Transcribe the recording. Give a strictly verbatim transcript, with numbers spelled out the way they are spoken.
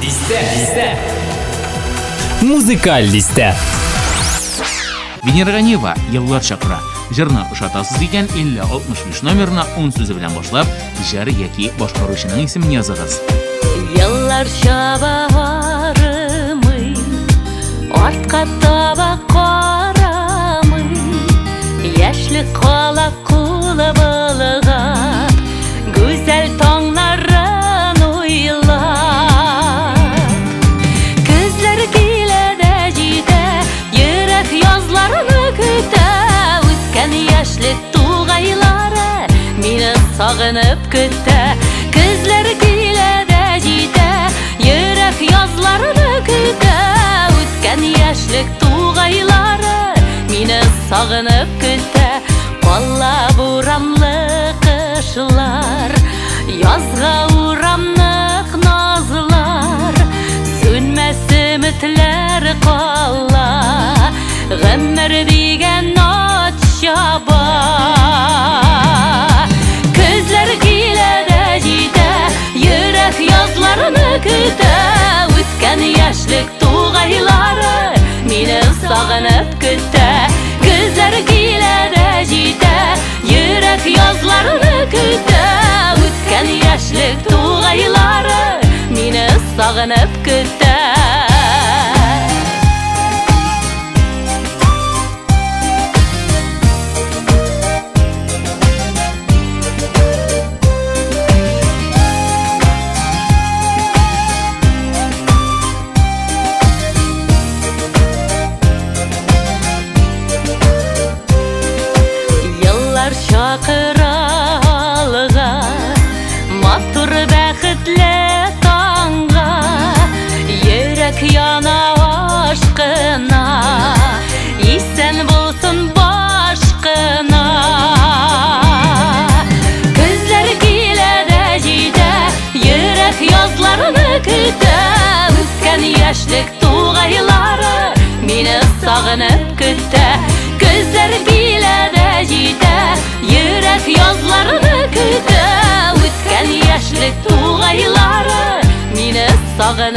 Листә. Музыкаль листә. Венера Ганева еллар чакыра. Җырны ошатасыз икән илле алтмыш биш номерына ун сүзе белән башлап, җыр яки башкаручының исемен языгыз. Еллар чаба арымый, артка таба карамый, яшьлек кала кулы булыга, гүзәл таңнарын уйлап. Күзләр килә дә җитә, йөрәк язларны көтә, үткән яшьлек тугайлары мине сагынып көтә. Күзләр килә дә җитә, йөрәк язларны көтә, үткән яшьлек тугайлары мине сагынып көтә. Кала бурамлы кышлар, язга урамнык назлар, сүнмәс өметләр кала, гомер дигән ат чаба. Күзләр килә дә җитә, йөрәк язларны көтә, үткән яшьлек тугайлары мине сагынып көтә. Күзләр килә дә җитә, йөрәк язларны көтә, үткән яшьлек тугайлары мине сагынып көтә. Чакыралга, матур бәхетле таңга, йөрәк яна ашкына, исән булсын башкына. Күзләр килә дә җитә, йөрәк язларны көтә, үткән яшьлек тугайлары мине сагынып көтә. Күзләр килә дә җитә, йөрәк язларны көтә, үткән яшьлек тугайлары мине сагынып